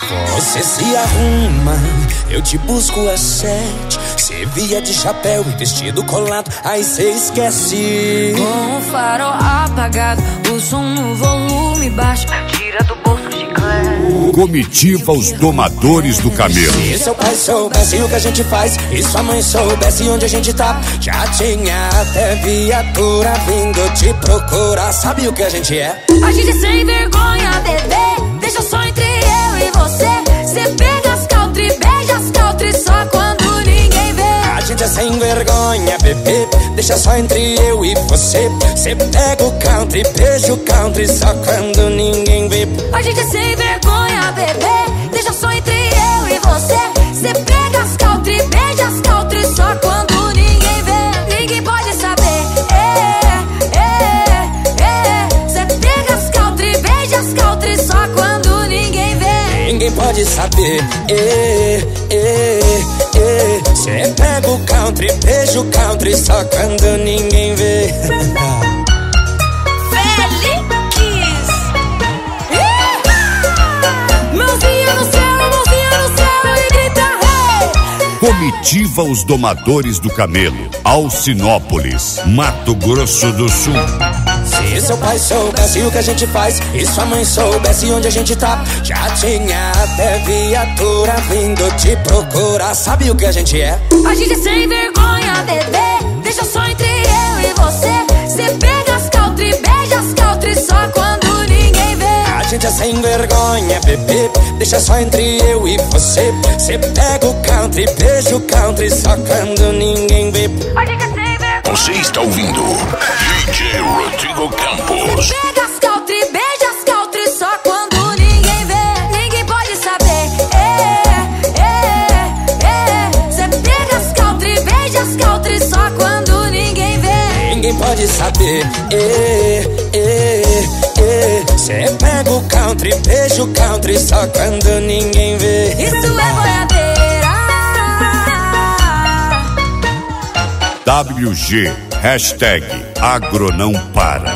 Você se arruma, eu te busco às 7. Cê via de chapéu e vestido colado, aí cê esquece. Com o farol apagado, o som no volume baixo, tira do bolso chiclete. Comitiva Os Domadores do Camelo. Se seu pai soubesse o que a gente faz e sua mãe soubesse onde a gente tá, já tinha até viatura vindo te procurar. Sabe o que a gente é? A gente é sem vergonha, bebê, deixa só entre eu e você. Cê pega as country, beija as country só quando ninguém vê. A gente é sem vergonha, bebê, deixa só entre eu e você. Cê pega o country, beija o country só quando ninguém vê. A gente é sem vergonha, bebê, deixa só entre eu e você. Cê pega as country, beija as country só quando ninguém vê. Ninguém pode saber. Cê pega as country, beija as country só quando ninguém vê. Ninguém pode saber. Cê pega o country, beija o country só quando ninguém vê. Feliz! Mãozinha no céu e grita hey! Comitiva Os Domadores do Camelo. Alcinópolis, Mato Grosso do Sul. Se seu pai soubesse o que a gente faz e sua mãe soubesse onde a gente tá, já tinha até viatura vindo te procurar. Sabe o que a gente é? A gente é sem vergonha, bebê, deixa só entre eu e você. Cê pega as country, beija as country só quando ninguém vê. A gente é sem vergonha, bebê, deixa só entre eu e você. Cê pega o country, beija o country só quando ninguém vê. A gente é sem vergonha. Você está ouvindo DJ Rodrigo Campos. Pega as country, beija as country só quando ninguém vê. Ninguém pode saber. Cê pega as country, beija as country só quando ninguém vê. Ninguém pode saber. Cê pega o country, beija o country só quando ninguém vê. Isso é boiadeira. WG, hashtag Agro não para.